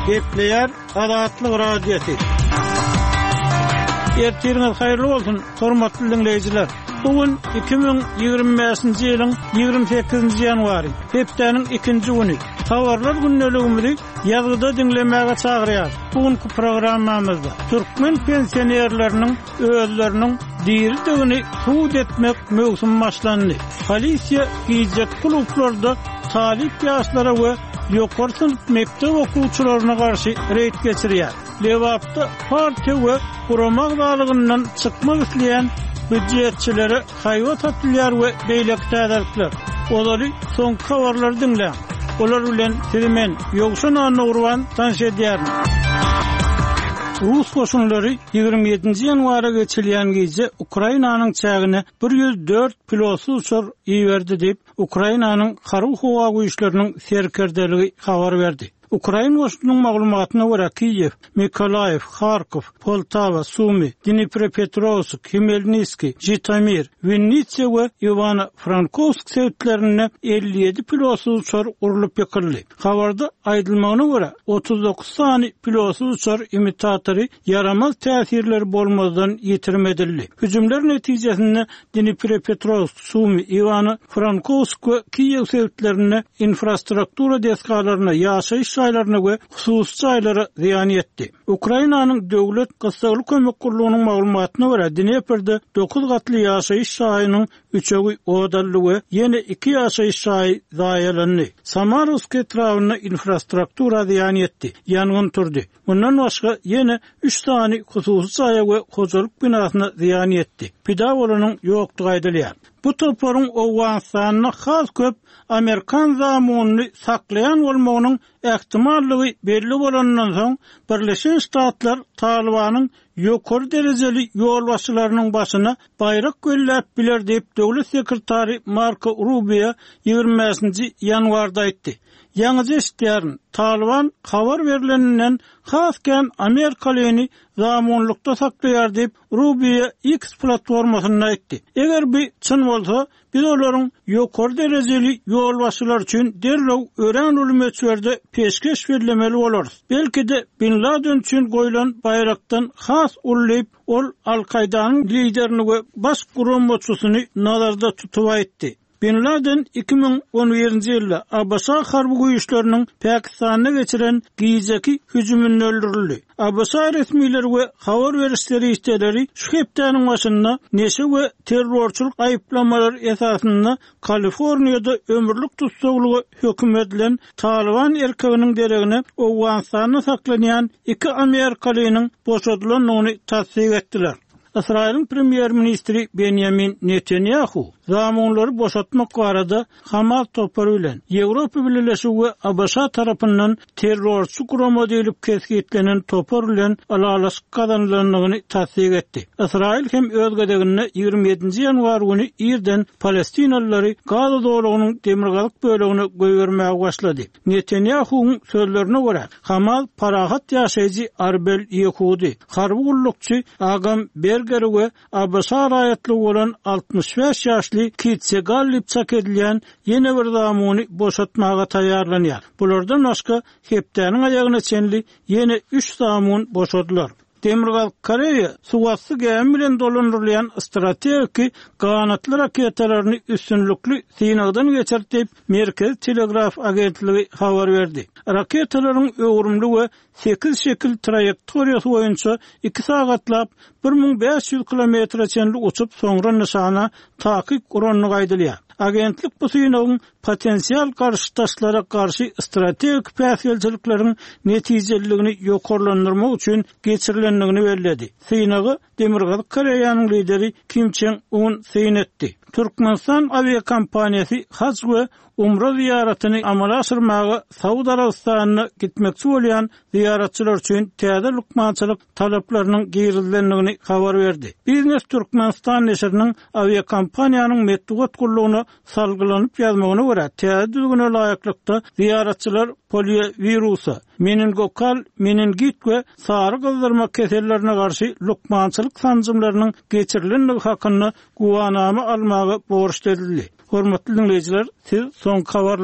Gepleyer Adatlyk radiosu. Ertiriniz hayırlı olsun, hormatly dinleyijiler. Bugün 2025-nji ýylyň 28-nji ýanwary, hepdeniň 2-nji güni. Habarlar günneligimizi ýazgyda dinlemäge çagyrýar. Bugünkü programmamyzda türkmen pensionerleriniň özleriniň diri dögüni suud etmek mewsum başlandy. Polisiýa giýjek klublarda talip ýaşlara we ýokary sınıf mektep okuwçylaryna garşy reýt geçirýär. Lewapda partiýa we guramak dalygyndan çykmak isleýän büdjetçilere haýwat atylýar we beýlek täderlikler. Olary soňky habarlary dinleýän. Olar bilen sizimen ýogşan anurwan tanış edýärim. Rus koşunlary 27-nji ýanwara geçilýän gece Ukrainanyň çägine 104 pilotsy uçur ýerdi diýip Ukrainanyň Haryw howa güýçleriniň serkerdeligi habar berdi. Ukraina koşunyň maglumatyna görä Kiyev, Mykolaev, Kharkov, Poltava, Sumy, Dnipropetrovsk, Khmelnytski, Jitomir, Vinnitsa we Ivano-Frankivsk şäherlerine 57 pilotsy uçur urulyp ýekildi. Habarda aýdylmagyna görä 39 sany pilotsy uçur imitatory yaramaz täsirleri bolmazdan ýetirmedildi. Hüjümler netijesinde Dnipropetrovsk, Sumy, Ivano-Frankivsk we Kiyev şäherlerine infrastruktura deskalaryna ýaşaýyş şaýlaryna we hususy şaýlara ziýan ýetdi. Ukrainanyň döwlet gysgaly kömek gurulunyň maglumatyna görä Dneperde 9 gatly ýaşaýyş şaýynyň 3-ü odally we ýene 2 ýaşaýyş şaýy zaýalandy. Samarovsk etrawyna infrastruktura ziýan ýetdi, ýangyn turdy. Bundan başga ýene 3 sany hususy şaýa we hojalyk binasyna ziýan ýetdi. Pida bolanyň ýokdugy aýdylýar. Bu toparyň Owganistanyna has köp Amerikan zamunyny saklayan bolmagynyň ähtimallygy belli bolandan soň Birleşen Ştatlar Talibanyň ýokary derejeli ýolbaşçylarynyň başyna bayrak göllep biler diýip döwlet sekretary Marco Rubio 25-nji ýanwarda aýtdy. Ýa-ni eşitýärin, Taliban habar berileninden hasken Amerikalyny zamanlykda saklaýar diýip Rubio X platformasyna aýtdy. Eger bu çyn bolsa, biz olaryň ýokary derejeli ýolbaşçylar üçin derlew ören ulumetswerde peşkeş berilemeli bolarys. Belki de Bin Laden üçin goýulan bayrakdan has ullayıp ol Al-Qaidanyň liderini we baş gurulmaçysyny nazarda tutup aýtdy. Bin Laden 2011-nji ýylda Abasa harby güýçleriniň Pakistana geçiren giýjeki hüjümünden öldürildi. Abasa resmileri we habar berişleri işçileri şu hepdeniň başynda neşe we terrorçylyk aýyplamalary esasynda Kaliforniýada ömürlük tutsaglygy hökm edilen Taliban erkeginiň deregine Owganistanda saklanýan 2 Amerikalynyň boşadylynyny tasdik etdiler. İsrail'in premier ministri Benjamin Netanyahu zamanları boşaltmak barada Hamas toparı ile Avrupa Birleşigi we Abasa tarapyndan terrorçy gurama diýilip kesgitlenen topar bilen alalaşyk kazanylanyny tasdik etdi. İsrail hem öz gedegine 27-nji ýanwar güni ýerden Palestinalylary Gaza dowlatynyň demirgalyk bölegine goýbermäge başlady. Netanyahu'nun sözlerine görä Hamas parahat ýaşaýjy Arbel Yehudi, harby gullukçy Agam Berger we Abasa raýatly bolan 65 ýaşly Kitsegal lipçak edilýän ýene bir zamuny boşatmaga taýýarlanýar. Bulardan başga hepdeniň aýagyna çenli ýene 3 zamun boşadylar. Demirgal Koreýa suwatsy gemi bilen dolandyrylýan strategik ganatly raketalaryny üstünlükli synagdan geçirtip Merkez Telegraf agentligi habar berdi. Raketalaryň öwrümli we 8 şekil trajektoriýasy boýunça 2 sagatlap 1500 kilometre çenli uçup soňra nişana takyp guranyny gaýdylýar. Agentlik bu synagyň potensial garşytaşlara garşy strategik päsgelçilikleriň netijeligini ýokarlandyrmak üçin geçirilendigini bellädi. Synagy Demirgal Koreýanyň lideri Kim Jong-un syn etdi. Türkmenistan aviakompaniyasi Hac we Umra ziyaretini amala asyrmaga Saudi Arabistanyna gitmekçi bolýan ziyaretçiler üçin täze lukmançylyk talaplarynyň giýrildilendigini habar berdi. Biznes Türkmenistan neşriniň aviakompaniýanyň medeniýet gurulugyna salgylanyp ýazmagyna görä täze düzgüne laýyklykda ziyaretçiler poliovirusa, meningokal, meningit we sary gyzdyrma kesellerine garşy lukmançylyk sanjymlarynyň geçirilendigi hakynda guwanama almagy borçlydyldy. Hormatly dinleyijiler, siz soňky habar